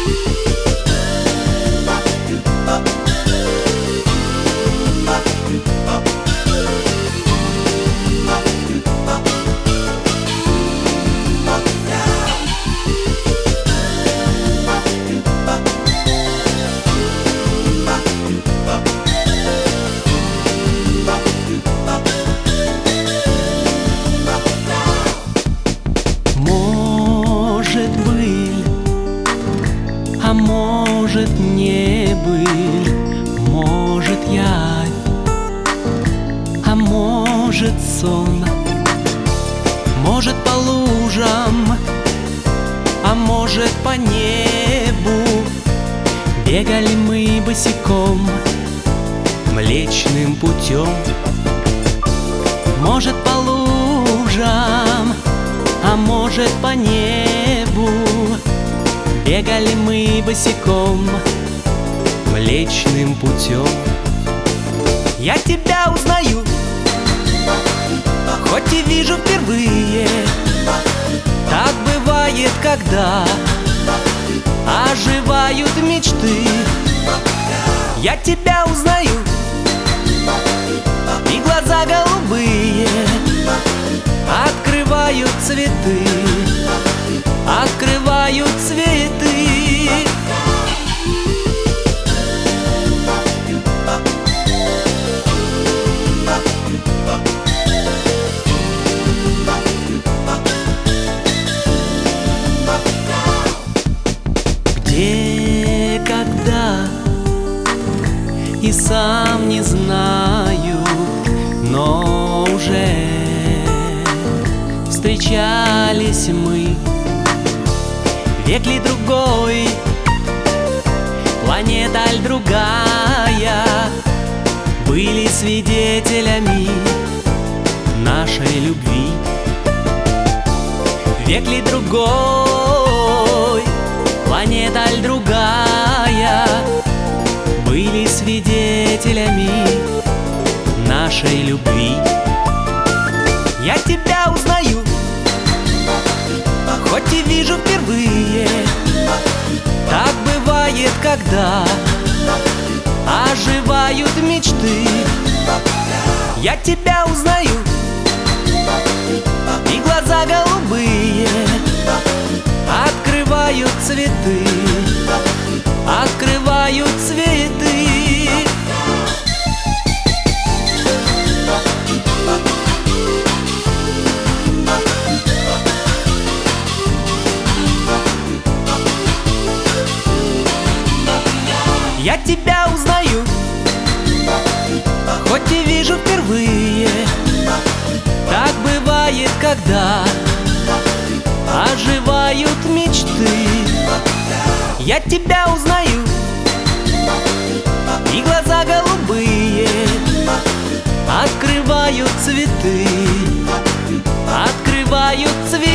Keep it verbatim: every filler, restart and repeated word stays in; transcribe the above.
А может, не быль, может, явь, а может, сон, может, по лужам, а может, по небу бегали мы босиком Млечным путем. Может, по лужам, а может, по небу бегали мы босиком Млечным путем. Я тебя узнаю, хоть и вижу впервые. Так бывает, когда оживают мечты. Я тебя узнаю, и глаза голубые открывают цветы, открывают цветы. Где, когда, и сам не знаю, но уже встречались мы. Век ли другой, планета ль другая, были свидетелями нашей любви. Век ли другой, планета ль другая, были свидетелями нашей любви. Я тебя узнаю, хоть и вижу впервые. Так бывает, когда оживают мечты. Я тебя узнаю, и глаза голубые открывают цветы, открывают цветы. Я тебя узнаю, хоть и вижу впервые. Так бывает, когда оживают мечты. Я тебя узнаю, и глаза голубые открывают цветы, открывают цветы.